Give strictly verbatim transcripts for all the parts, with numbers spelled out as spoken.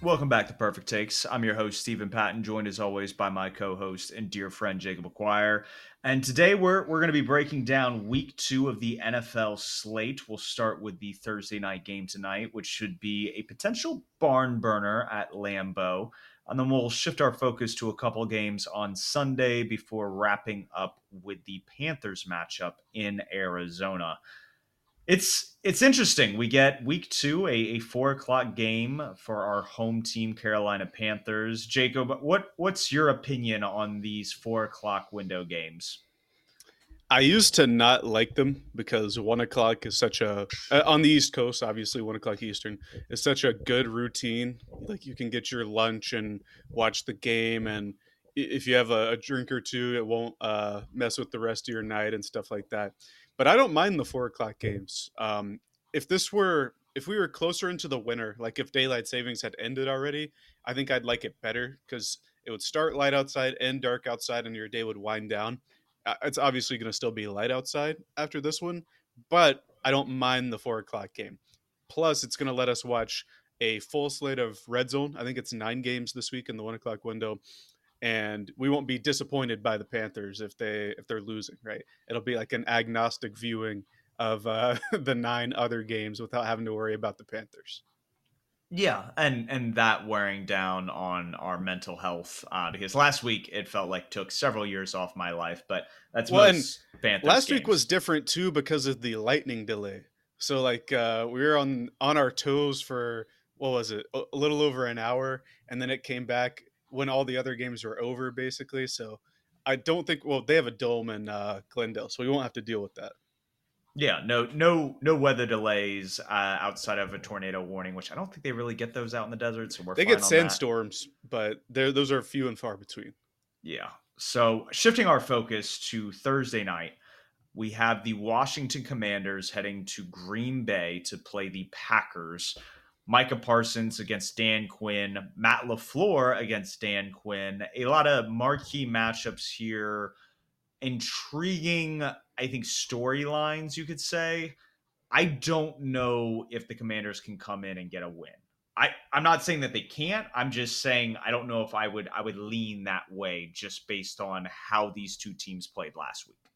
Welcome back to Perfect Takes. I'm your host, Stephen Patton, joined as always by my co-host and dear friend, Jacob McGuire. And today we're we're going to be breaking down week two of the N F L slate. We'll start with the Thursday night game tonight, which should be a potential barn burner at Lambeau. And then we'll shift our focus to a couple games on Sunday before wrapping up with the Panthers matchup in Arizona. It's it's interesting. We get week two, a, a four o'clock game for our home team, Carolina Panthers. Jacob, what what's your opinion on these four o'clock window games? I used to not like them because one o'clock is such a uh, on the East Coast. Obviously, one o'clock Eastern is such a good routine. Like you can get your lunch and watch the game, and if you have a, a drink or two, it won't uh, mess with the rest of your night and stuff like that. But I don't mind the four o'clock games. Um, if this were if we were closer into the winter, like if daylight savings had ended already, I think I'd like it better because it would start light outside, end dark outside, and your day would wind down. Uh, It's obviously going to still be light outside after this one, but I don't mind the four o'clock game. Plus, it's going to let us watch a full slate of red zone. I think it's nine games this week in the one o'clock window, and we won't be disappointed by the Panthers if they if they're losing. Right? It'll be like an agnostic viewing of uh, the nine other games without having to worry about the Panthers. Yeah, and and that wearing down on our mental health uh, because last week it felt like took several years off my life, but that's Well, and most Panthers last week was games. different too because of the lightning delay. So like uh, we were on on our toes for what was it, a a little over an hour, and then it came back when all the other games were over, basically. So I don't think well they have a dome in uh, Glendale, so we won't have to deal with that. Yeah, no no no weather delays uh, outside of a tornado warning, which I don't think they really get those out in the desert, so we're They get fine on that. sandstorms, but they're those are few and far between. Yeah. So shifting our focus to Thursday night, we have the Washington Commanders heading to Green Bay to play the Packers. Micah Parsons against Dan Quinn, Matt LaFleur against Dan Quinn. A lot of marquee matchups here. Intriguing, I think, storylines, you could say. I don't know if the Commanders can come in and get a win. I, I'm not saying that they can't. I'm just saying I don't know if I would I would lean that way just based on how these two teams played last week.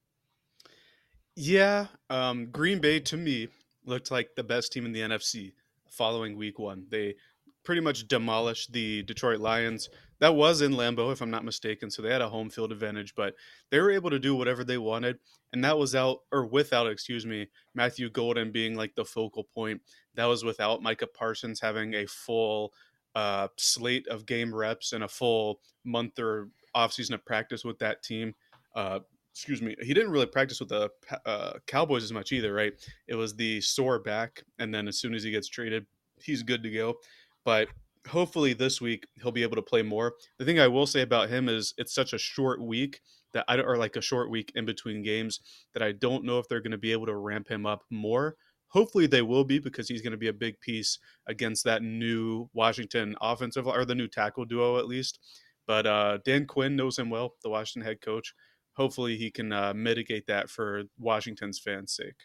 Yeah, um, Green Bay to me looked like the best team in the N F C following Week One. They pretty much demolished the Detroit Lions. That was in Lambeau, if I'm not mistaken, so they had a home field advantage. But they were able to do whatever they wanted, and that was out or without, excuse me, Matthew Golden being like the focal point. That was without Micah Parsons having a full uh, slate of game reps and a full month or offseason of practice with that team. Uh, excuse me, he didn't really practice with the uh, Cowboys as much either, right? It was the sore back, and then as soon as he gets traded, he's good to go. But hopefully this week he'll be able to play more. The thing I will say about him is it's such a short week that I don't, or like a short week in between games that I don't know if they're going to be able to ramp him up more. Hopefully they will be because he's going to be a big piece against that new Washington offensive or the new tackle duo at least. But uh, Dan Quinn knows him well, the Washington head coach. Hopefully he can uh, mitigate that for Washington's fans' sake.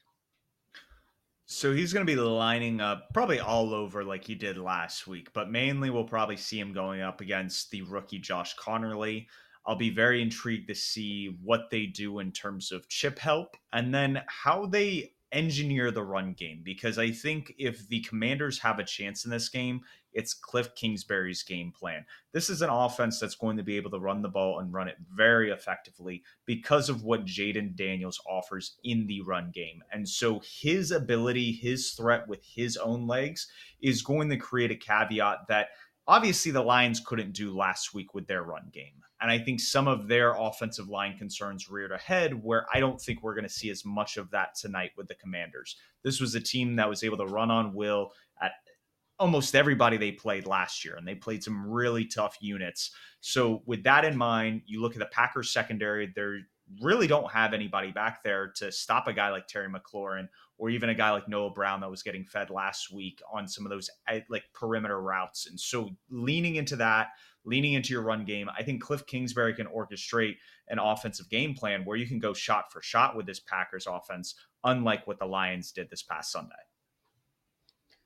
So he's going to be lining up probably all over like he did last week, but mainly we'll probably see him going up against the rookie Josh Connerly. I'll be very intrigued to see what they do in terms of chip help and then how they engineer the run game. Because I think if the Commanders have a chance in this game, it's Cliff Kingsbury's game plan. This is an offense that's going to be able to run the ball and run it very effectively because of what Jaden Daniels offers in the run game. And so his ability, his threat with his own legs is going to create a caveat that obviously the Lions couldn't do last week with their run game. And I think some of their offensive line concerns reared ahead where I don't think we're going to see as much of that tonight with the Commanders. This was a team that was able to run on Will at almost everybody they played last year, and they played some really tough units. So, with that in mind, you look at the Packers secondary, they really don't have anybody back there to stop a guy like Terry McLaurin or even a guy like Noah Brown that was getting fed last week on some of those like perimeter routes. And so, leaning into that, leaning into your run game, I think Cliff Kingsbury can orchestrate an offensive game plan where you can go shot for shot with this Packers offense, unlike what the Lions did this past Sunday.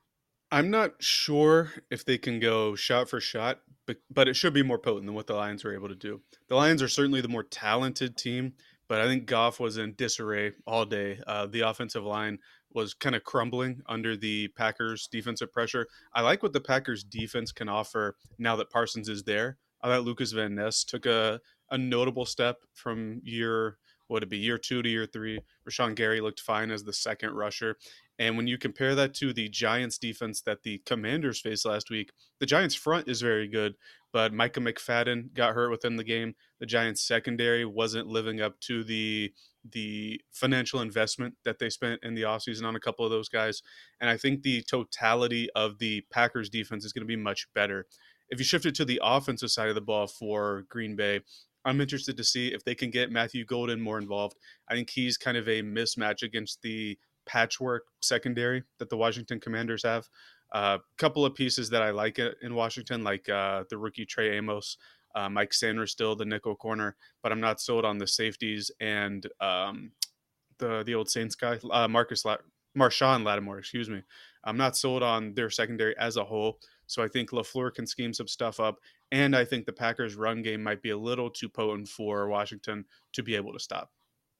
I'm not sure if they can go shot for shot, but but it should be more potent than what the Lions were able to do. The Lions are certainly the more talented team, but I think Goff was in disarray all day. Uh, the offensive line was kind of crumbling under the Packers' defensive pressure. I like what the Packers' defense can offer now that Parsons is there. I thought Lucas Van Ness took a, a notable step from year, what would it be, year two to year three. Rashawn Gary looked fine as the second rusher. And when you compare that to the Giants defense that the Commanders faced last week, the Giants front is very good, but Micah McFadden got hurt within the game. The Giants secondary wasn't living up to the the financial investment that they spent in the offseason on a couple of those guys. And I think the totality of the Packers defense is going to be much better. If you shift it to the offensive side of the ball for Green Bay, I'm interested to see if they can get Matthew Golden more involved. I think he's kind of a mismatch against the patchwork secondary that the Washington Commanders have. A uh, couple of pieces that I like in Washington, like uh, the rookie Trey Amos, uh, Mike Sanders, still the nickel corner, but I'm not sold on the safeties and um, the the old Saints guy, uh, Marcus La- Marshawn Lattimore, excuse me. I'm not sold on their secondary as a whole, so I think LaFleur can scheme some stuff up, and I think the Packers' run game might be a little too potent for Washington to be able to stop.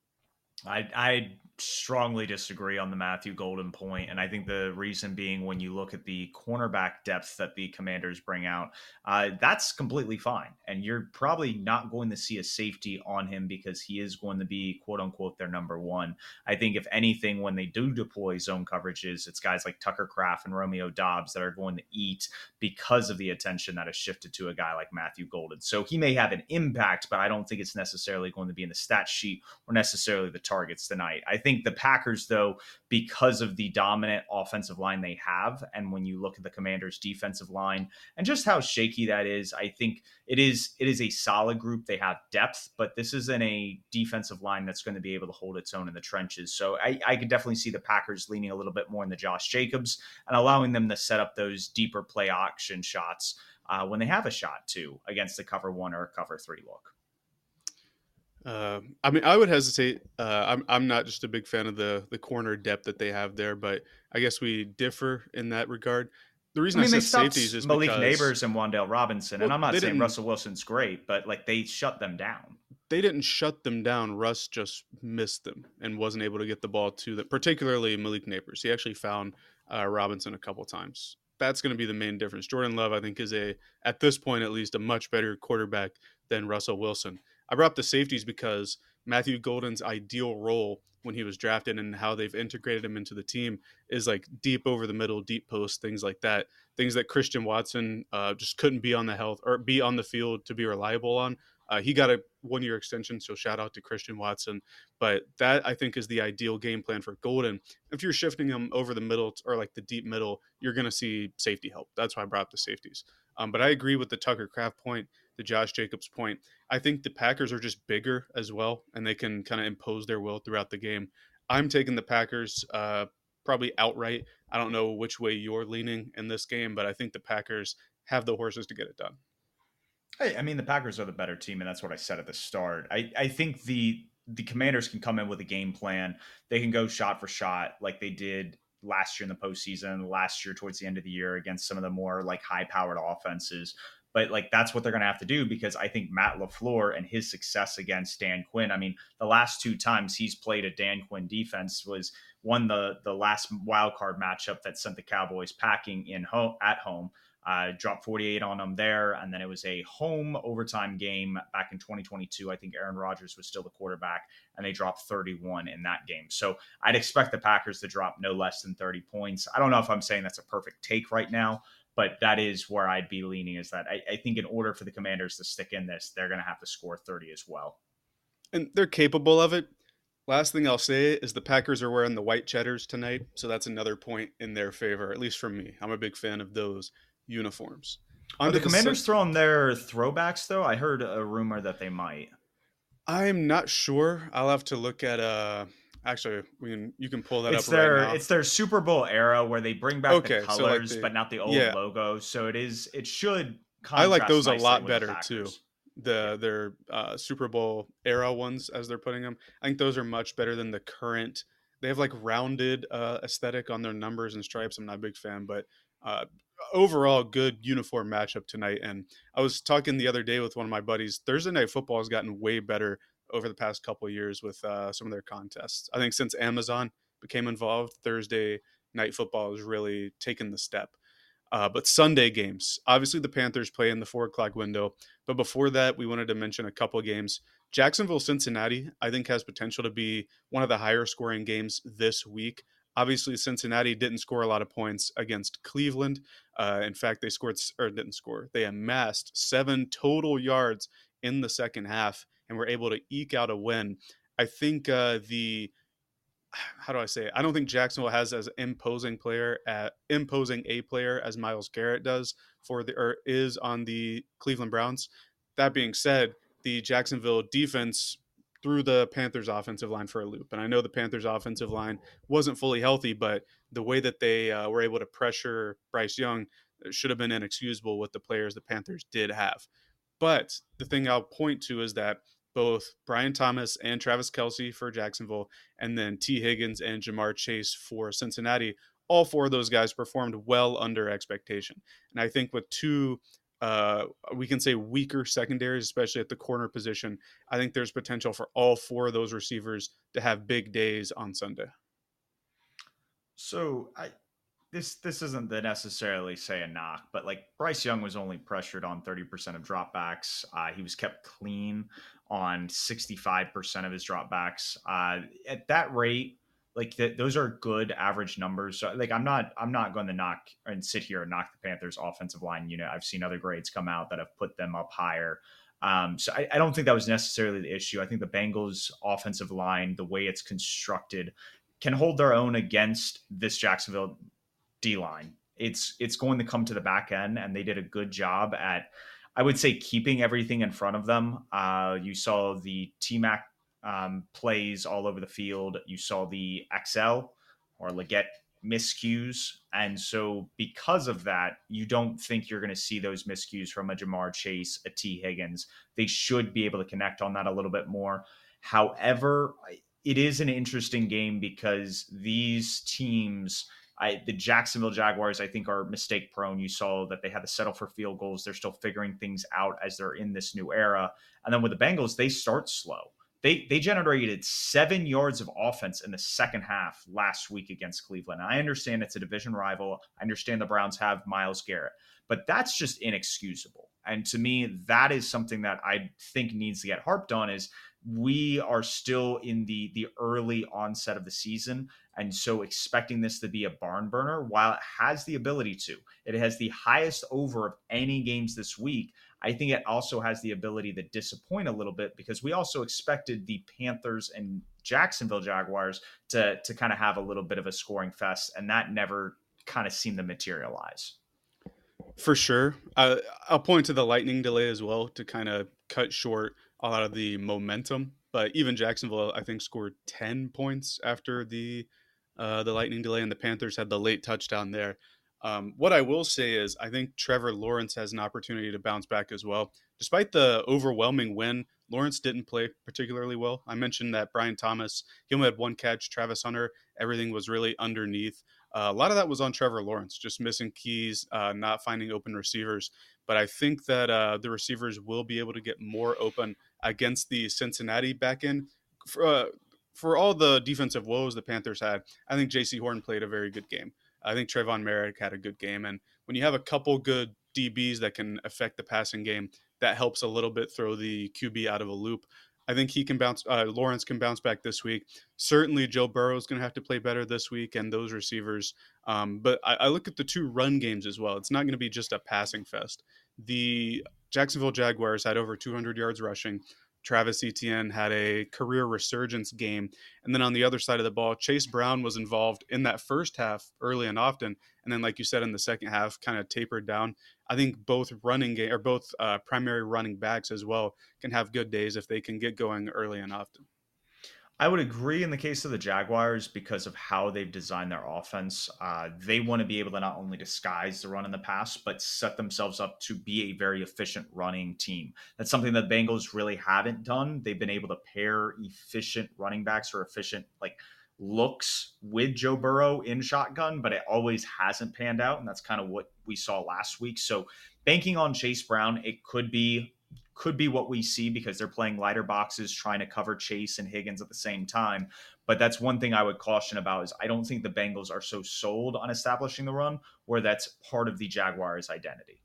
I I strongly disagree on the Matthew Golden point, and I think the reason being when you look at the cornerback depth that the Commanders bring out, uh, that's completely fine, and you're probably not going to see a safety on him because he is going to be quote unquote their number one. I think if anything, when they do deploy zone coverages, it's guys like Tucker Kraft and Romeo Dobbs that are going to eat because of the attention that is shifted to a guy like Matthew Golden. So he may have an impact, but I don't think it's necessarily going to be in the stat sheet or necessarily the targets tonight. I think the Packers, though, because of the dominant offensive line they have, and when you look at the Commanders' defensive line and just how shaky that is, I think it is it is a solid group. They have depth, but this isn't a defensive line that's going to be able to hold its own in the trenches. So I, I could definitely see the Packers leaning a little bit more in the Josh Jacobs and allowing them to set up those deeper play action shots uh, when they have a shot to against the cover one or cover three look. Uh, I mean, I would hesitate. Uh, I'm I'm not just a big fan of the the corner depth that they have there, but I guess we differ in that regard. The I reason I mean, they said stopped safeties is Malik because, Neighbors and Wandale Robinson, and well, I'm not they saying didn't Russell Wilson's great, but like they shut them down. they didn't shut them down. Russ just missed them and wasn't able to get the ball to them, particularly Malik Neighbors. He actually found uh, Robinson a couple times. That's going to be the main difference. Jordan Love, I think, is a at this point at least a much better quarterback than Russell Wilson. I brought up the safeties because Matthew Golden's ideal role when he was drafted and how they've integrated him into the team is like deep over the middle, deep post, things like that. Things that Christian Watson uh, just couldn't be on the health or be on the field to be reliable on. Uh, he got a one year extension, so shout out to Christian Watson. But that I think is the ideal game plan for Golden. If you're shifting him over the middle or like the deep middle, you're going to see safety help. That's why I brought up the safeties. Um, but I agree with the Tucker Kraft point, the Josh Jacobs point. I think the Packers are just bigger as well, and they can kind of impose their will throughout the game. I'm taking the Packers uh, probably outright. I don't know which way you're leaning in this game, but I think the Packers have the horses to get it done. Hey, I mean, the Packers are the better team, and that's what I said at the start. I, I think the the Commanders can come in with a game plan. They can go shot for shot like they did last year in the postseason, last year towards the end of the year against some of the more like high powered offenses. But like that's what they're going to have to do because I think Matt LaFleur and his success against Dan Quinn. I mean, the last two times he's played a Dan Quinn defense was one the the last wild card matchup that sent the Cowboys packing in home at home. Uh, dropped forty-eight on them there. And then it was a home overtime game back in twenty twenty-two. I think Aaron Rodgers was still the quarterback, and they dropped thirty-one in that game. So I'd expect the Packers to drop no less than thirty points. I don't know if I'm saying that's a perfect take right now, but that is where I'd be leaning is that I, I think in order for the Commanders to stick in this, they're going to have to score thirty as well. And they're capable of it. Last thing I'll say is the Packers are wearing the white cheddars tonight, so that's another point in their favor, at least for me. I'm a big fan of those uniforms. Are Onto the the se- Commanders throwing their throwbacks, though? I heard a rumor that they might. I'm not sure. I'll have to look at uh actually we can you can pull that It's up right their now. it's their Super Bowl era where they bring back the Okay, so like colors the but not the old yeah, logo. So it is it should I like contrast those a nicely lot with the better too. Packers. Yeah. The their uh, Super Bowl era ones, as they're putting them. I think those are much better than the current. They have like rounded uh, aesthetic on their numbers and stripes. I'm not a big fan, but Uh, Overall, good uniform matchup tonight. And I was talking the other day with one of my buddies. Thursday night football has gotten way better over the past couple of years with uh, some of their contests. I think since Amazon became involved, Thursday night football has really taken the step. Uh, but Sunday games, obviously the Panthers play in the four o'clock window. But before that, we wanted to mention a couple of games. Jacksonville, Cincinnati, I think has potential to be one of the higher scoring games this week. Obviously, Cincinnati didn't score a lot of points against Cleveland. Uh, in fact, they scored or didn't score. They amassed seven total yards in the second half and were able to eke out a win. I think uh, the how do I say it? I don't think Jacksonville has as imposing player at imposing a player as Myles Garrett does for the or is on the Cleveland Browns. That being said, the Jacksonville defense threw the Panthers offensive line for a loop. And I know the Panthers offensive line wasn't fully healthy, but the way that they uh, were able to pressure Bryce Young should have been inexcusable with the players the Panthers did have. But the thing I'll point to is that both Brian Thomas and Travis Kelce for Jacksonville, and then T. Higgins and Jamar Chase for Cincinnati, all four of those guys performed well under expectation. And I think with two, uh, we can say weaker secondaries, especially at the corner position, I think there's potential for all four of those receivers to have big days on Sunday. So I this this isn't the necessarily say a knock, but like Bryce Young was only pressured on thirty percent of dropbacks. Uh, he was kept clean on sixty-five percent of his dropbacks. Uh, at that rate, like th- those are good average numbers. So, like I'm not I'm not going to knock and sit here and knock the Panthers offensive line unit. I've seen other grades come out that have put them up higher. Um, so I, I don't think that was necessarily the issue. I think the Bengals offensive line, the way it's constructed, can hold their own against this Jacksonville D line. It's it's going to come to the back end, and they did a good job at, I would say, keeping everything in front of them. Uh, you saw the T Mac um, plays all over the field. You saw the X L or Leggett miscues, and so because of that, you don't think you're going to see those miscues from a Jamar Chase, a T Higgins. They should be able to connect on that a little bit more. However, it is an interesting game because these teams, I, the Jacksonville Jaguars, I think, are mistake prone. You saw that they had to settle for field goals. They're still figuring things out as they're in this new era. And then with the Bengals, they start slow. They they generated seven yards of offense in the second half last week against Cleveland. I understand it's a division rival. I understand the Browns have Myles Garrett, but that's just inexcusable. And to me, that is something that I think needs to get harped on is we are still in the the early onset of the season, and so expecting this to be a barn burner, while it has the ability to, it has the highest over of any games this week. I think it also has the ability to disappoint a little bit because we also expected the Panthers and Jacksonville Jaguars to to kind of have a little bit of a scoring fest, and that never kind of seemed to materialize. For sure. Uh, I'll point to the lightning delay as well to kind of cut short a lot of the momentum. But even Jacksonville, I think, scored ten points after the uh, the lightning delay, and the Panthers had the late touchdown there. Um, what I will say is, I think Trevor Lawrence has an opportunity to bounce back as well. Despite the overwhelming win, Lawrence didn't play particularly well. I mentioned that Brian Thomas, he only had one catch. Travis Hunter, everything was really underneath. Uh, a lot of that was on Trevor Lawrence, just missing keys, uh, not finding open receivers. But I think that uh, the receivers will be able to get more open against the Cincinnati back end. For, uh, for all the defensive woes the Panthers had, I think J C Horn played a very good game. I think Trayvon Merrick had a good game. And when you have a couple good D Bs that can affect the passing game, that helps a little bit throw the Q B out of a loop. I think he can bounce. Uh, Lawrence can bounce back this week. Certainly, Joe Burrow is going to have to play better this week, and those receivers. Um, but I, I look at the two run games as well. It's not going to be just a passing fest. The Jacksonville Jaguars had over two hundred yards rushing. Travis Etienne had a career resurgence game. And then on the other side of the ball, Chase Brown was involved in that first half early and often. And then, like you said, in the second half, kind of tapered down. I think both running game or both uh, primary running backs as well can have good days if they can get going early and often. I would agree in the case of the Jaguars because of how they've designed their offense. Uh, they want to be able to not only disguise the run in the pass, but set themselves up to be a very efficient running team. That's something that Bengals really haven't done. They've been able to pair efficient running backs or efficient, like looks with Joe Burrow in shotgun, but it always hasn't panned out. And that's kind of what we saw last week. So banking on Chase Brown, it could be could be what we see because they're playing lighter boxes, trying to cover Chase and Higgins at the same time. But that's one thing I would caution about is I don't think the Bengals are so sold on establishing the run where that's part of the Jaguars' identity.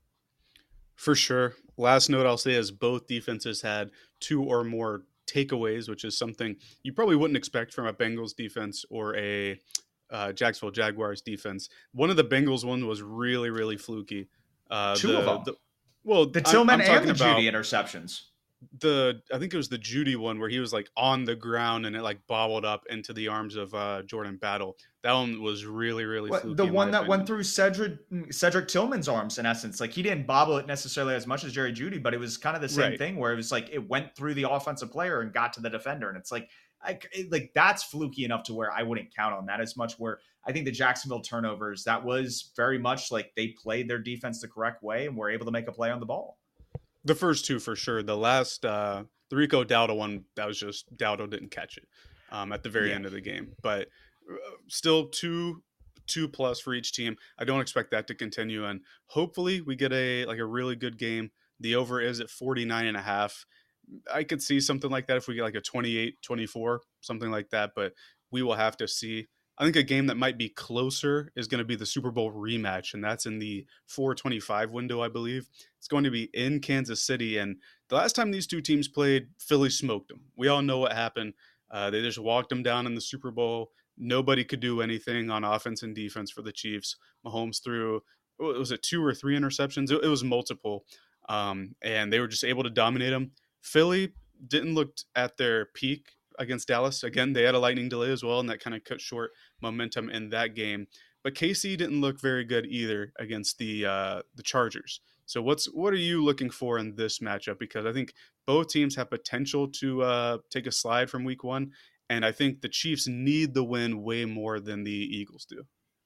For sure. Last note I'll say is both defenses had two or more takeaways, which is something you probably wouldn't expect from a Bengals defense or a uh, Jacksonville Jaguars defense. One of the Bengals ones was really, really fluky. Uh, Two of the, them. the well, The I'm, Tillman I'm and talking the about Judy interceptions. the I think it was the Judy one where he was like on the ground and it like bobbled up into the arms of uh, Jordan Battle. That one was really, really What, fluky the in my one that went opinion. through Cedric Cedric Tillman's arms, in essence, like he didn't bobble it necessarily as much as Jerry Judy, but it was kind of the same Right. thing where it was like it went through the offensive player and got to the defender, and it's like, I, it, like that's fluky enough to where I wouldn't count on that as much. Where I think the Jacksonville turnovers, that was very much like they played their defense the correct way and were able to make a play on the ball. The first two for sure. The last, uh, the Rico Dowdle one, that was just Dowdle didn't catch it um, at the very Yeah. end of the game. But uh, still two two plus for each team. I don't expect that to continue, and hopefully we get a like a really good game. The over is at forty-nine and a half. I could see something like that if we get like a twenty-eight twenty-four, something like that, but we will have to see. I think a game that might be closer is going to be the Super Bowl rematch, and that's in the four twenty-five window, I believe. It's going to be in Kansas City, and the last time these two teams played, Philly smoked them. We all know what happened. Uh, they just walked them down in the Super Bowl. Nobody could do anything on offense and defense for the Chiefs. Mahomes threw, was it two or three interceptions? It, it was multiple, um, and they were just able to dominate them. Philly didn't look at their peak against Dallas. Again, they had a lightning delay as well, and that kind of cut short momentum in that game. But K C didn't look very good either against the uh, the Chargers. So what's what are you looking for in this matchup? Because I think both teams have potential to uh, take a slide from Week One, and I think the Chiefs need the win way more than the Eagles do.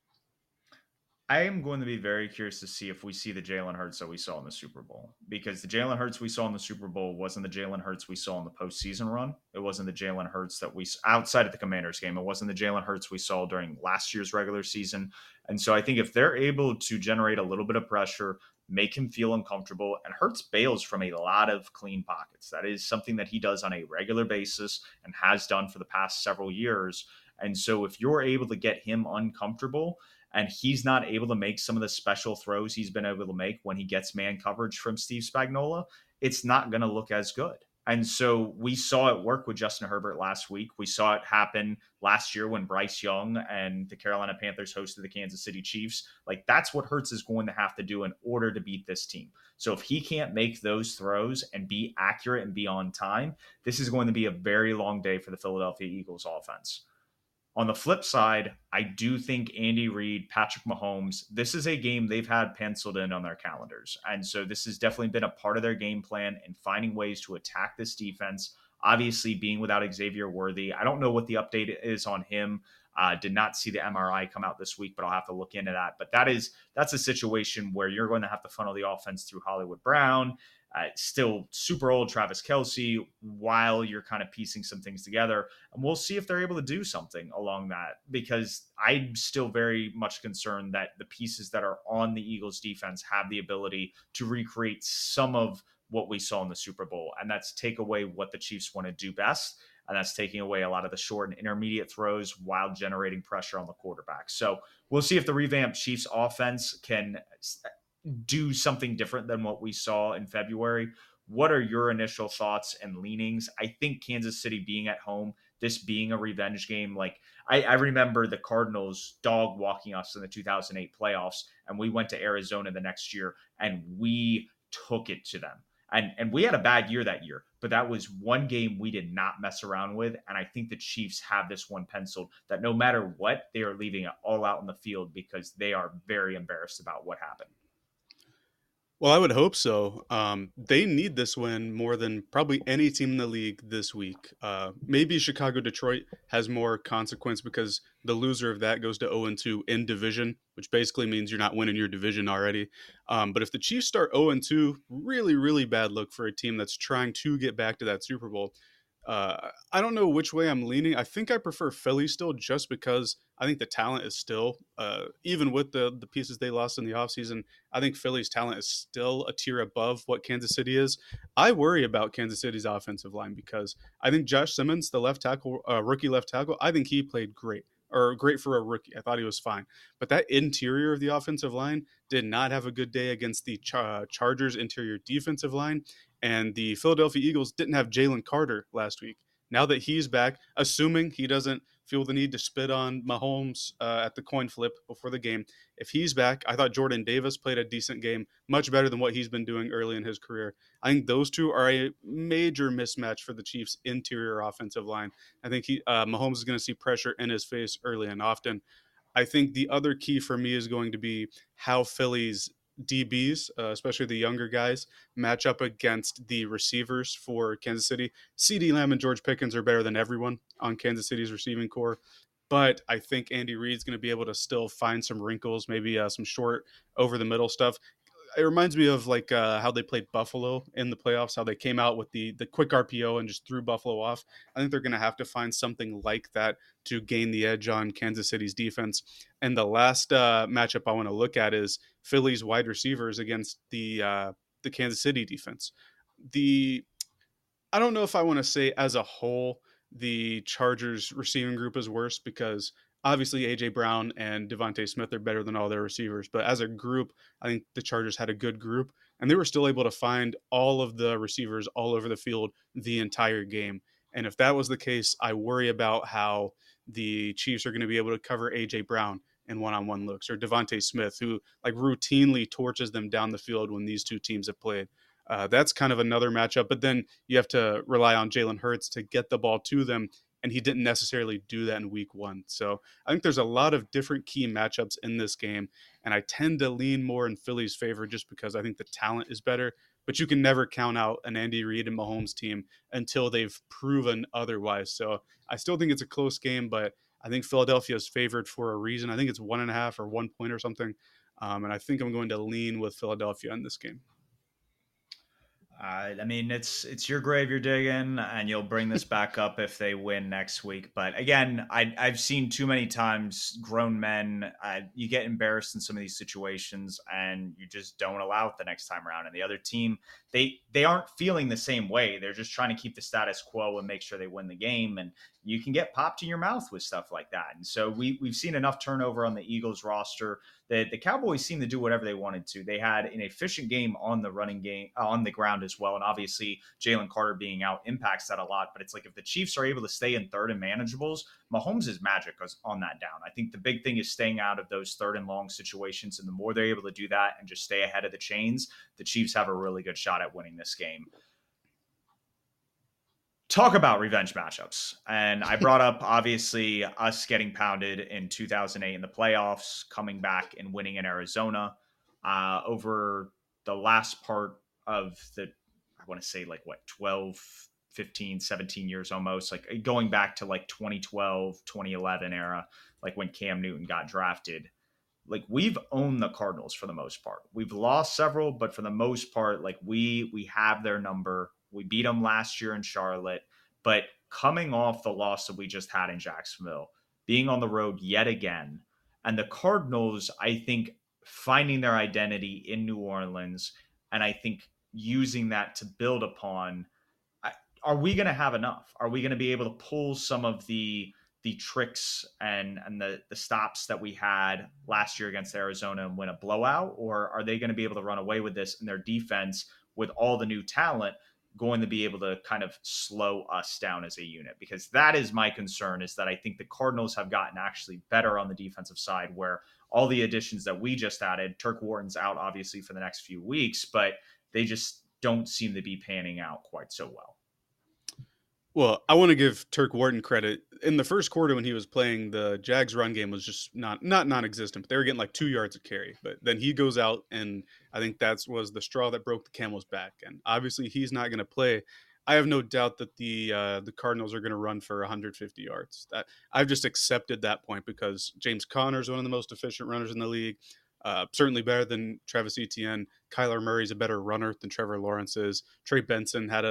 I am going to be very curious to see if we see the Jalen Hurts that we saw in the Super Bowl, because the Jalen Hurts we saw in the Super Bowl wasn't the Jalen Hurts we saw in the postseason run. It wasn't the Jalen Hurts that we outside of the Commanders game. It wasn't the Jalen Hurts we saw during last year's regular season. And so I think if they're able to generate a little bit of pressure, make him feel uncomfortable, and Hurts bails from a lot of clean pockets. That is something that he does on a regular basis and has done for the past several years. And so if you're able to get him uncomfortable, and he's not able to make some of the special throws he's been able to make when he gets man coverage from Steve Spagnuolo, it's not going to look as good. And so we saw it work with Justin Herbert last week. We saw it happen last year when Bryce Young and the Carolina Panthers hosted the Kansas City Chiefs. Like, that's what Hurts is going to have to do in order to beat this team. So if he can't make those throws and be accurate and be on time, this is going to be a very long day for the Philadelphia Eagles offense. On the flip side, I do think Andy Reid, Patrick Mahomes, this is a game they've had penciled in on their calendars. And so this has definitely been a part of their game plan and finding ways to attack this defense. Obviously, being without Xavier Worthy, I don't know what the update is on him. Uh, did not see the M R I come out this week, but I'll have to look into that. But that is that's a situation where you're going to have to funnel the offense through Hollywood Brown. Uh, still super old Travis Kelce, while you're kind of piecing some things together. And we'll see if they're able to do something along that, because I'm still very much concerned that the pieces that are on the Eagles defense have the ability to recreate some of what we saw in the Super Bowl. And that's take away what the Chiefs want to do best. And that's taking away a lot of the short and intermediate throws while generating pressure on the quarterback. So we'll see if the revamped Chiefs offense can do something different than what we saw in February. What are your initial thoughts and leanings? I think Kansas City being at home, this being a revenge game, like I, I remember the Cardinals dog walking us in the two thousand eight playoffs, and we went to Arizona the next year and we took it to them. And, and we had a bad year that year, but that was one game we did not mess around with. And I think the Chiefs have this one penciled that no matter what, they are leaving it all out in the field because they are very embarrassed about what happened. Well, I would hope so. Um, they need this win more than probably any team in the league this week. Uh, maybe Chicago Detroit has more consequence because the loser of that goes to oh and two in division, which basically means you're not winning your division already. Um, but if the Chiefs start oh and two, really, really bad look for a team that's trying to get back to that Super Bowl. Uh, I don't know which way I'm leaning. I think I prefer Philly still just because I think the talent is still, uh, even with the, the pieces they lost in the offseason, I think Philly's talent is still a tier above what Kansas City is. I worry about Kansas City's offensive line because I think Josh Simmons, the left tackle, uh, rookie left tackle, I think he played great or great for a rookie. I thought he was fine. But that interior of the offensive line did not have a good day against the Char- Chargers interior defensive line. And the Philadelphia Eagles didn't have Jalen Carter last week. Now that he's back, assuming he doesn't feel the need to spit on Mahomes uh, at the coin flip before the game, if he's back, I thought Jordan Davis played a decent game, much better than what he's been doing early in his career. I think those two are a major mismatch for the Chiefs' interior offensive line. I think he uh, Mahomes is going to see pressure in his face early and often. I think the other key for me is going to be how Philly's D Bs, uh, especially the younger guys, match up against the receivers for Kansas City. CeeDee Lamb and George Pickens are better than everyone on Kansas City's receiving core. But I think Andy Reid's going to be able to still find some wrinkles, maybe uh, some short over the middle stuff. It reminds me of like uh, how they played Buffalo in the playoffs, how they came out with the the quick R P O and just threw Buffalo off. I think they're going to have to find something like that to gain the edge on Kansas City's defense. And the last uh, matchup I want to look at is Philly's wide receivers against the uh, the Kansas City defense. The I don't know if I want to say as a whole the Chargers receiving group is worse because obviously A J Brown and Devontae Smith are better than all their receivers, but as a group, I think the Chargers had a good group and they were still able to find all of the receivers all over the field the entire game. And if that was the case, I worry about how the Chiefs are going to be able to cover A J Brown in one-on-one looks or Devontae Smith, who like routinely torches them down the field when these two teams have played. Uh, that's kind of another matchup. But then you have to rely on Jalen Hurts to get the ball to them, and he didn't necessarily do that in week one. So I think there's a lot of different key matchups in this game, and I tend to lean more in Philly's favor just because I think the talent is better. But you can never count out an Andy Reid and Mahomes team until they've proven otherwise. So I still think it's a close game, but I think Philadelphia is favored for a reason. I think it's one and a half or one point or something. Um, and I think I'm going to lean with Philadelphia in this game. Uh, I mean, it's it's your grave you're digging, and you'll bring this back up if they win next week. But again, I, I've seen too many times grown men. Uh, you get embarrassed in some of these situations, and you just don't allow it the next time around. And the other team, they they aren't feeling the same way. They're just trying to keep the status quo and make sure they win the game. And you can get popped in your mouth with stuff like that. And so we we've seen enough turnover on the Eagles roster. The, the Cowboys seem to do whatever they wanted to. They had an efficient game on the running game, uh, on the ground as well. And obviously, Jalen Carter being out impacts that a lot. But it's like if the Chiefs are able to stay in third and manageables, Mahomes' magic goes on that down. I think the big thing is staying out of those third and long situations. And the more they're able to do that and just stay ahead of the chains, the Chiefs have a really good shot at winning this game. Talk about revenge matchups. And I brought up, obviously, us getting pounded in two thousand eight in the playoffs, coming back and winning in Arizona uh, over the last part of the, I want to say like what, twelve, fifteen, seventeen years almost, like going back to like twenty twelve, twenty eleven era, like when Cam Newton got drafted. Like we've owned the Cardinals for the most part. We've lost several, but for the most part, like we we have their number. We beat them last year in Charlotte, but coming off the loss that we just had in Jacksonville, being on the road yet again, and the Cardinals, I think finding their identity in New Orleans, and I think using that to build upon. Are we going to have enough? Are we going to be able to pull some of the the tricks and and the the stops that we had last year against Arizona and win a blowout, or are they going to be able to run away with this in their defense with all the new talent going to be able to kind of slow us down as a unit? Because that is my concern, is that I think the Cardinals have gotten actually better on the defensive side, where all the additions that we just added, Turk Wharton's out obviously for the next few weeks, but they just don't seem to be panning out quite so well. Well, I want to give Turk Wharton credit. In the first quarter when he was playing, the Jags run game was just not not non-existent. But they were getting like two yards of carry. But then he goes out, and I think that was the straw that broke the camel's back. And obviously he's not going to play. I have no doubt that the uh, the Cardinals are going to run for one hundred fifty yards. That I've just accepted that point because James Conner is one of the most efficient runners in the league. Uh, certainly better than Travis Etienne. Kyler Murray's a better runner than Trevor Lawrence is. Trey Benson had a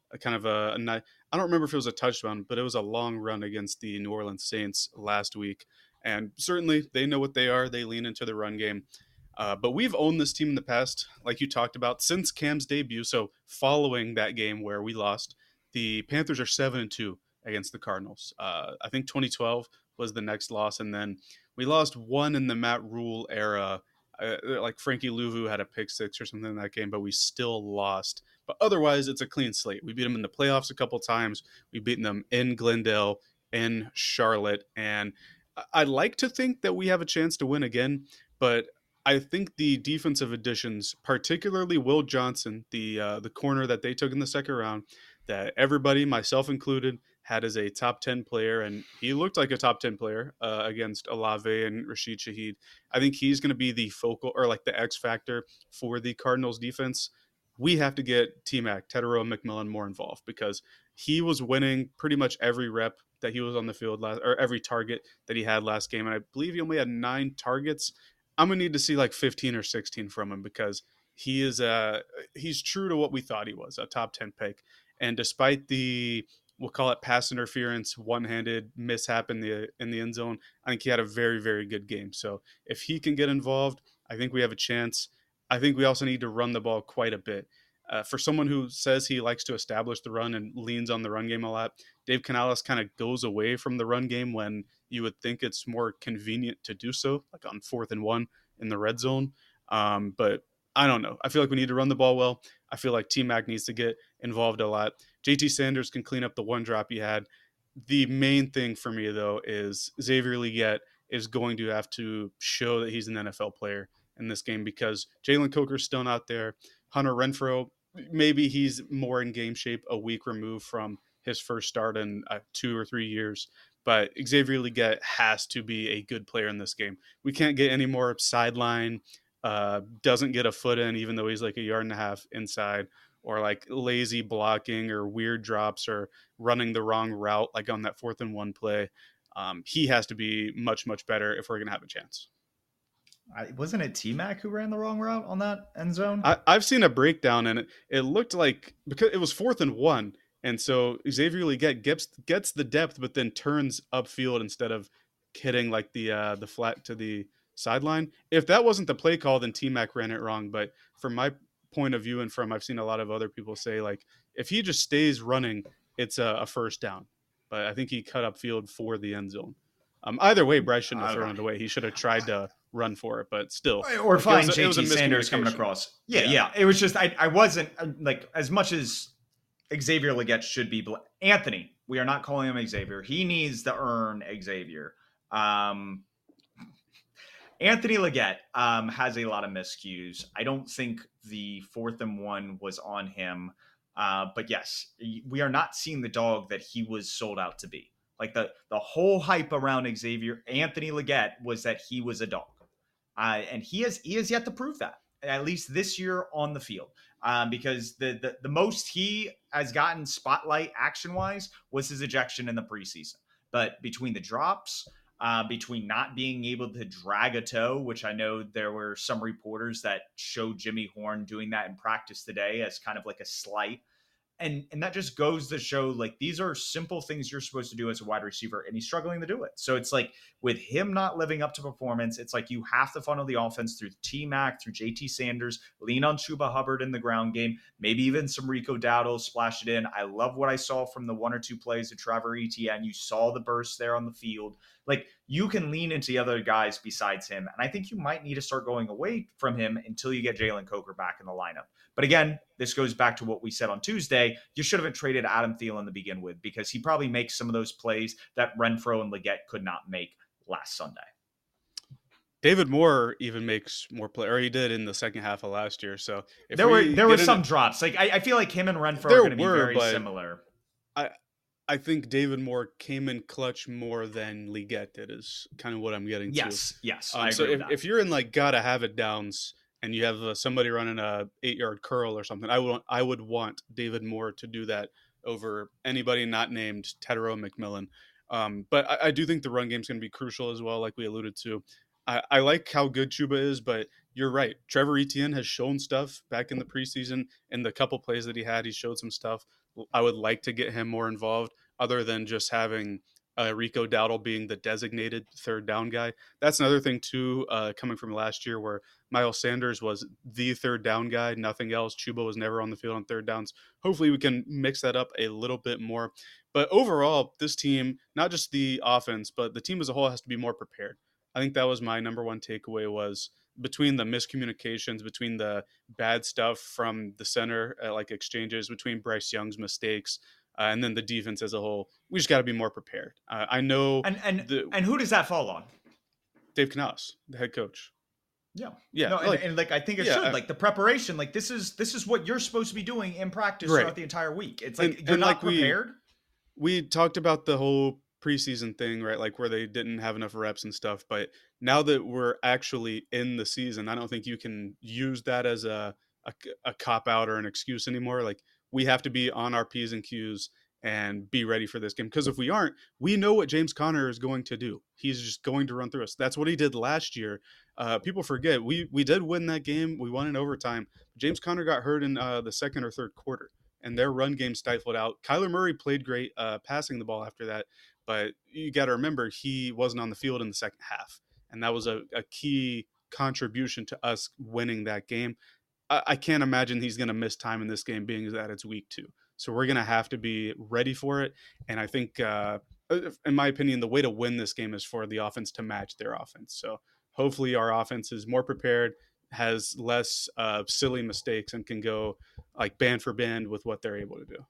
a kind of a, a ni- I don't remember if it was a touchdown, but it was a long run against the New Orleans Saints last week. And certainly they know what they are. They lean into the run game. Uh, but we've owned this team in the past, like you talked about, since Cam's debut. So following that game where we lost, the Panthers are seven and two against the Cardinals. Uh, I think twenty twelve was the next loss, and then we lost one in the Matt Rule era. Uh, like Frankie Louvu had a pick six or something in that game, but we still lost. But otherwise, it's a clean slate. We beat them in the playoffs a couple times. We've beaten them in Glendale, in Charlotte, and I'd like to think that we have a chance to win again, but I think the defensive additions, particularly Will Johnson, the uh, the corner that they took in the second round, that everybody, myself included, had as a top ten player, and he looked like a top ten player uh, against Olave and Rashid Shaheed. I think he's going to be the focal or like the X factor for the Cardinals defense. We have to get T-Mac, Tetero, and McMillan more involved because he was winning pretty much every rep that he was on the field last, or every target that he had last game. And I believe he only had nine targets. I'm gonna need to see like fifteen or sixteen from him because he is uh he's true to what we thought he was, a top ten pick. And despite the we'll call it pass interference, one-handed mishap in the in the end zone, I think he had a very very good game. So if he can get involved, I think we have a chance. I think we also need to run the ball quite a bit. Uh, for someone who says he likes to establish the run and leans on the run game a lot, Dave Canales kind of goes away from the run game when you would think it's more convenient to do so, like on fourth and one in the red zone. Um, but I don't know. I feel like we need to run the ball well. I feel like T-Mac needs to get involved a lot. J T Sanders can clean up the one drop he had. The main thing for me, though, is Xavier Legette is going to have to show that he's an N F L player in this game because Jalen Coker's still not there. Hunter Renfrow, maybe he's more in game shape a week removed from his first start in uh, two or three years. But Xavier Legette has to be a good player in this game. We can't get any more sideline, uh, doesn't get a foot in, even though he's like a yard and a half inside, or like lazy blocking or weird drops or running the wrong route, like on that fourth and one play. Um, he has to be much, much better if we're going to have a chance. I, wasn't it T-Mac who ran the wrong route on that end zone? I, I've seen a breakdown and it, it looked like because it was fourth and one. And so Xavier Legette gets gets the depth, but then turns upfield instead of hitting like the uh, the flat to the sideline. If that wasn't the play call, then T-Mac ran it wrong. But from my point of view and from I've seen a lot of other people say, like, if he just stays running, it's a, a first down. But I think he cut upfield for the end zone. Um, either way, Bryce shouldn't have thrown it away. He should have tried to run for it, but still. Or like, find a, J T Sanders coming across. Yeah, yeah, yeah. It was just, I, I wasn't, like, as much as Xavier Legette should be, Anthony, we are not calling him Xavier. He needs to earn Xavier. Um, Anthony Legette um, has a lot of miscues. I don't think the fourth and one was on him. Uh, but yes, we are not seeing the dog that he was sold out to be. Like the the whole hype around Xavier Anthony Legette was that he was a dog, uh, and he has he has yet to prove that, at least this year on the field. Um, because the, the the most he has gotten spotlight action wise was his ejection in the preseason. But between the drops, uh, between not being able to drag a toe, which I know there were some reporters that showed Jimmy Horn doing that in practice today as kind of like a slight. And and that just goes to show, like, these are simple things you're supposed to do as a wide receiver, and he's struggling to do it. So it's like with him not living up to performance, it's like you have to funnel the offense through T-Mac, through J T Sanders, lean on Chuba Hubbard in the ground game, maybe even some Rico Dowdle, splash it in. I love what I saw from the one or two plays of Trevor Etienne. You saw the burst there on the field. Like, you can lean into the other guys besides him, and I think you might need to start going away from him until you get Jalen Coker back in the lineup. But again, this goes back to what we said on Tuesday. You should have traded Adam Thielen to begin with because he probably makes some of those plays that Renfrow and Legette could not make last Sunday. David Moore even makes more play, or he did in the second half of last year. So if there were there were some a, drops. Like I, I feel like him and Renfrow are going to be very similar. I I think David Moore came in clutch more than Legette did. Is kind of what I'm getting yes, to. Yes, yes. Um, so if, if you're in like gotta have it downs, and you have uh, somebody running a eight yard curl or something, I would I would want David Moore to do that over anybody not named Tetero McMillan. Um, but I, I do think the run game is going to be crucial as well, like we alluded to. I, I like how good Chuba is, but you're right. Trevor Etienne has shown stuff back in the preseason. In the couple plays that he had, he showed some stuff. I would like to get him more involved, other than just having uh, Rico Dowdle being the designated third down guy. That's another thing too, uh, coming from last year where Miles Sanders was the third down guy, nothing else. Chuba was never on the field on third downs. Hopefully, we can mix that up a little bit more. But overall, this team, not just the offense, but the team as a whole, has to be more prepared. I think that was my number one takeaway, was between the miscommunications, between the bad stuff from the center, uh, like exchanges, between Bryce Young's mistakes, uh, and then the defense as a whole. We just got to be more prepared. Uh, I know And and the and who does that fall on? Dave Canales, the head coach. Yeah. Yeah, No, and, like and like I think it yeah, should. uh, Like the preparation, like this is this is what you're supposed to be doing in practice right. throughout the entire week. It's And like you're and not like we prepared. we talked about the whole preseason thing, right? Like where they didn't have enough reps and stuff. But now that we're actually in the season, I don't think you can use that as a a, a cop out or an excuse anymore. Like we have to be on our P's and Q's and be ready for this game. Because if we aren't, we know what James Conner is going to do. He's just going to run through us. That's what he did last year. Uh, people forget we we did win that game. We won in overtime. James Conner got hurt in uh, the second or third quarter, and their run game stifled out. Kyler Murray played great uh, passing the ball after that, but you got to remember he wasn't on the field in the second half, and that was a, a key contribution to us winning that game. I, I can't imagine he's going to miss time in this game, being that it's week two. So we're going to have to be ready for it, and I think, uh, in my opinion, the way to win this game is for the offense to match their offense. So hopefully our offense is more prepared, has less uh, silly mistakes, and can go like band for band with what they're able to do.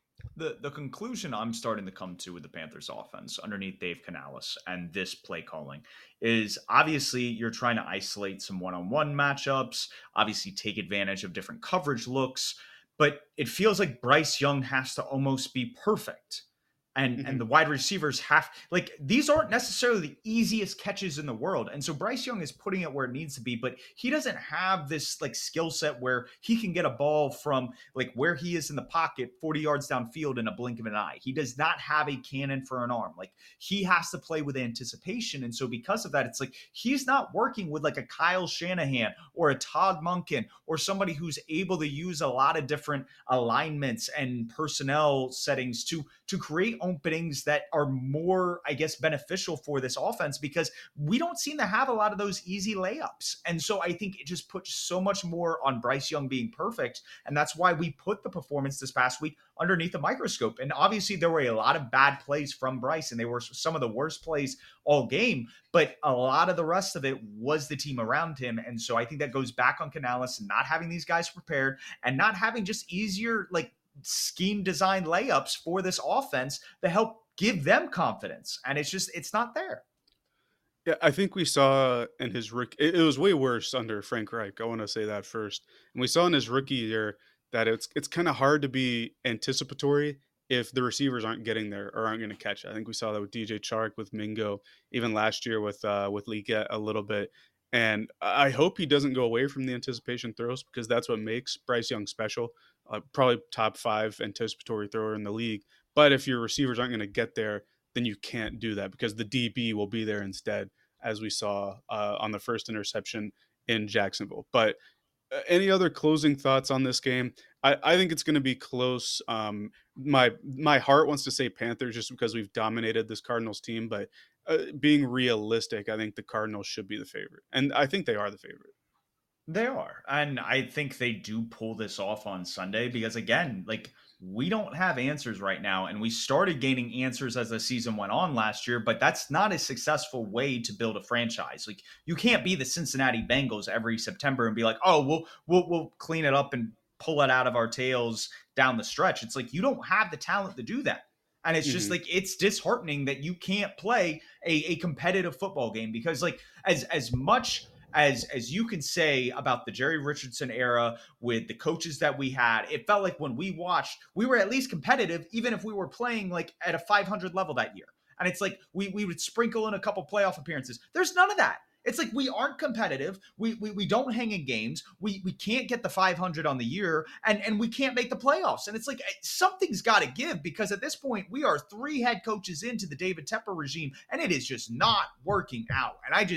The the conclusion I'm starting to come to with the Panthers offense underneath Dave Canales and this play calling is obviously you're trying to isolate some one-on-one matchups, obviously take advantage of different coverage looks, but it feels like Bryce Young has to almost be perfect. And Mm-hmm. and the wide receivers have, like, these aren't necessarily the easiest catches in the world. And so Bryce Young is putting it where it needs to be, but he doesn't have this like skill set where he can get a ball from like where he is in the pocket forty yards downfield in a blink of an eye. He does not have a cannon for an arm. Like he has to play with anticipation. And so because of that, it's like he's not working with like a Kyle Shanahan or a Todd Monken or somebody who's able to use a lot of different alignments and personnel settings to to create openings that are more, I guess, beneficial for this offense, because we don't seem to have a lot of those easy layups. And so I think it just puts so much more on Bryce Young being perfect. And that's why we put the performance this past week underneath the microscope. And obviously there were a lot of bad plays from Bryce, and they were some of the worst plays all game, but a lot of the rest of it was the team around him. And so I think that goes back on Canales and not having these guys prepared and not having just easier, like, scheme design layups for this offense that help give them confidence. And it's just, it's not there. Yeah, I think we saw in his rookie, it, it was way worse under Frank Reich. I want to say that first. And we saw in his rookie year that it's it's kind of hard to be anticipatory if the receivers aren't getting there or aren't going to catch it. I think we saw that with D J Chark, with Mingo, even last year with uh, with Leggett a little bit. And I hope he doesn't go away from the anticipation throws, because that's what makes Bryce Young special. Uh, probably top five anticipatory thrower in the league. But if your receivers aren't going to get there, then you can't do that, because the D B will be there instead, as we saw uh, on the first interception in Jacksonville. But uh, any other closing thoughts on this game? I, I think it's going to be close. Um, my my heart wants to say Panthers just because we've dominated this Cardinals team, but uh, being realistic, I think the Cardinals should be the favorite, and I think they are the favorite. They are. And I think they do pull this off on Sunday because, again, like, we don't have answers right now. And we started gaining answers as the season went on last year, but that's not a successful way to build a franchise. Like, you can't be the Cincinnati Bengals every September and be like, oh, we'll we'll we'll clean it up and pull it out of our tails down the stretch. It's like you don't have the talent to do that. And it's just Mm-hmm. like it's disheartening that you can't play a, a competitive football game because, like, as as much as as you can say about the Jerry Richardson era with the coaches that we had, it felt like when we watched, we were at least competitive, even if we were playing like at a five hundred level that year. And it's like we we would sprinkle in a couple playoff appearances. There's none of that. It's like we aren't competitive. We, we we don't hang in games. We we can't get the five hundred on the year, and and we can't make the playoffs. And it's like something's got to give, because at this point we are three head coaches into the David Tepper regime, and it is just not working out. And I just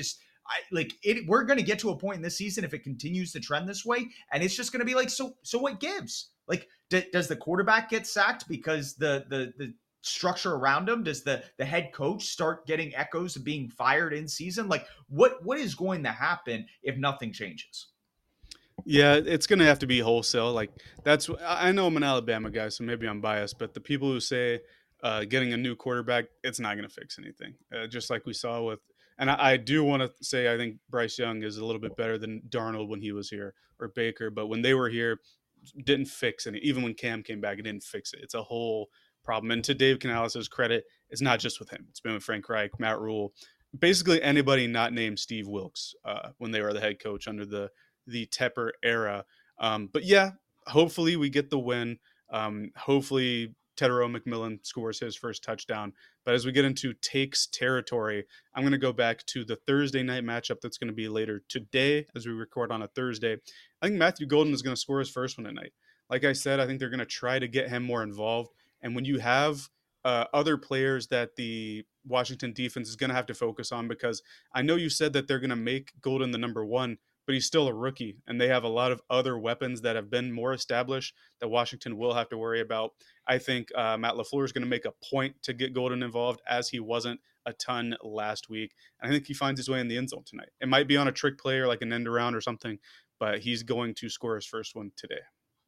I like it. We're going to get to a point in this season if it continues to trend this way, and it's just going to be like, so, so what gives? Like, d- does the quarterback get sacked because the the the structure around him? Does the the head coach start getting echoes of being fired in season? Like, what what is going to happen if nothing changes? Yeah, it's gonna have to be wholesale. Like that's I I know I'm an Alabama guy, so maybe I'm biased, but the people who say uh, getting a new quarterback, it's not gonna fix anything. Uh, just like we saw with, and I, I do want to say I think Bryce Young is a little bit better than Darnold when he was here or Baker, but when they were here, didn't fix any. Even when Cam came back, it didn't fix it. It's a whole problem. And to Dave Canales' credit, it's not just with him. It's been with Frank Reich, Matt Rule, basically anybody not named Steve Wilkes uh, when they were the head coach under the the Tepper era. Um, but yeah, hopefully we get the win. Um, hopefully Tedero McMillan scores his first touchdown. But as we get into takes territory, I'm going to go back to the Thursday night matchup that's going to be later today as we record on a Thursday. I think Matthew Golden is going to score his first one tonight. Like I said, I think they're going to try to get him more involved. And when you have uh, other players that the Washington defense is going to have to focus on, because I know you said that they're going to make Golden the number one, but he's still a rookie, and they have a lot of other weapons that have been more established that Washington will have to worry about. I think uh, Matt LaFleur is going to make a point to get Golden involved, as he wasn't a ton last week. And I think he finds his way in the end zone tonight. It might be on a trick play or like an end around or something, but he's going to score his first one today.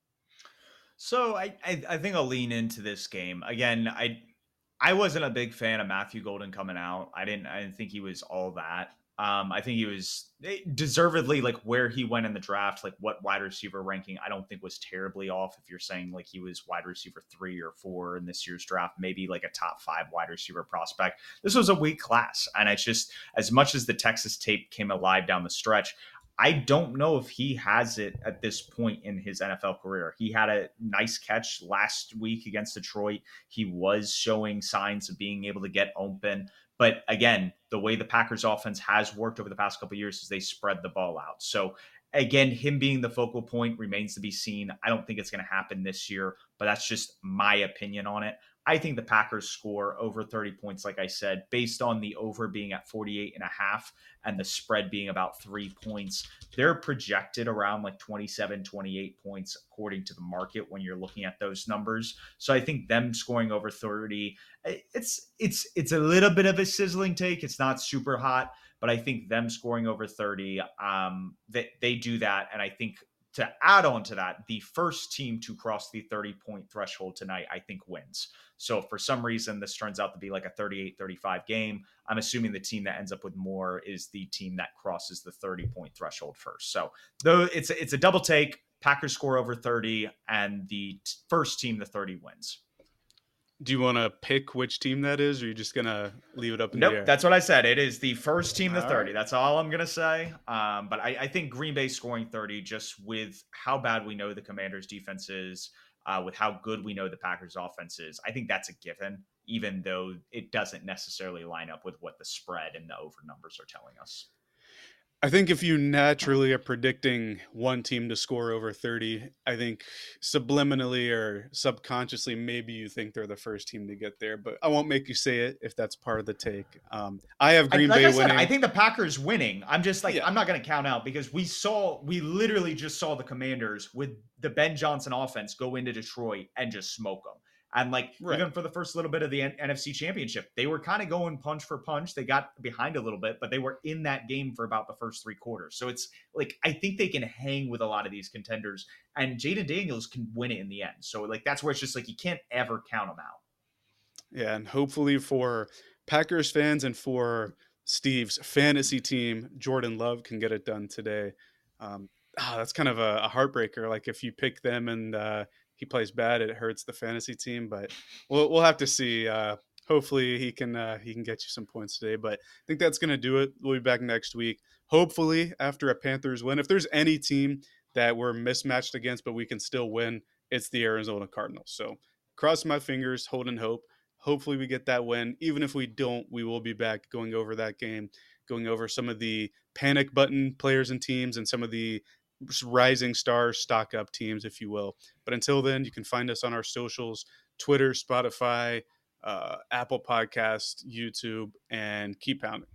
So I, I I think I'll lean into this game again. I I wasn't a big fan of Matthew Golden coming out. I didn't I didn't think he was all that. Um, I think he was eh, deservedly like where he went in the draft, like what wide receiver ranking. I don't think was terribly off. If you're saying like he was wide receiver three or four in this year's draft, maybe like a top five wide receiver prospect. This was a weak class, and it's just as much as the Texas tape came alive down the stretch. I don't know if he has it at this point in his N F L career. He had a nice catch last week against Detroit. He was showing signs of being able to get open. But again, the way the Packers offense has worked over the past couple of years is they spread the ball out. So again, him being the focal point remains to be seen. I don't think it's going to happen this year, but that's just my opinion on it. I think the Packers score over thirty points, like I said, based on the over being at forty-eight and a half and the spread being about three points. They're projected around like twenty-seven, twenty-eight points according to the market when you're looking at those numbers. So I think them scoring over thirty, it's it's it's a little bit of a sizzling take. It's not super hot, but I think them scoring over thirty, um, they, they do that. And I think to add on to that, the first team to cross the thirty point threshold tonight, I think wins. So if for some reason this turns out to be like a thirty-eight thirty-five game, I'm assuming the team that ends up with more is the team that crosses the thirty point threshold first. So though it's a, it's a double take, Packers score over thirty and the t- first team to thirty wins. Do you want to pick which team that is, or are you just going to leave it up in Nope, the air? that's what I said. It is the first team to All thirty. right. That's all I'm gonna say. Um, but I, I think Green Bay scoring thirty, just with how bad we know the Commanders' defense is, uh, with how good we know the Packers' offense is. I think that's a given, even though it doesn't necessarily line up with what the spread and the over numbers are telling us. I think if you naturally are predicting one team to score over thirty, I think subliminally or subconsciously, maybe you think they're the first team to get there, but I won't make you say it if that's part of the take. Um, I have I, Green like Bay I said, I winning. think the Packers winning. I'm just like Yeah, I'm not going to count out because we saw we literally just saw the Commanders with the Ben Johnson offense go into Detroit and just smoke them. And like right. even for the first little bit of the N- NFC Championship, they were kind of going punch for punch. They got behind a little bit, but they were in that game for about the first three quarters. So it's like I think they can hang with a lot of these contenders, and Jaden Daniels can win it in the end. So like that's where it's just like you can't ever count them out. Yeah, and hopefully for Packers fans and for Steve's fantasy team, Jordan Love can get it done today. Um, ah, that's kind of a, a heartbreaker. Like if you pick them and uh, he plays bad, it hurts the fantasy team. But we'll we'll have to see. Uh, hopefully he can uh, he can get you some points today. But I think that's going to do it. We'll be back next week. Hopefully after a Panthers win. If there's any team that we're mismatched against, but we can still win, it's the Arizona Cardinals. So cross my fingers, holding hope. Hopefully we get that win. Even if we don't, we will be back going over that game, going over some of the panic button players and teams and some of the rising stars, stock up teams, if you will. But until then, you can find us on our socials, Twitter, Spotify, uh, Apple Podcast, YouTube, and keep pounding.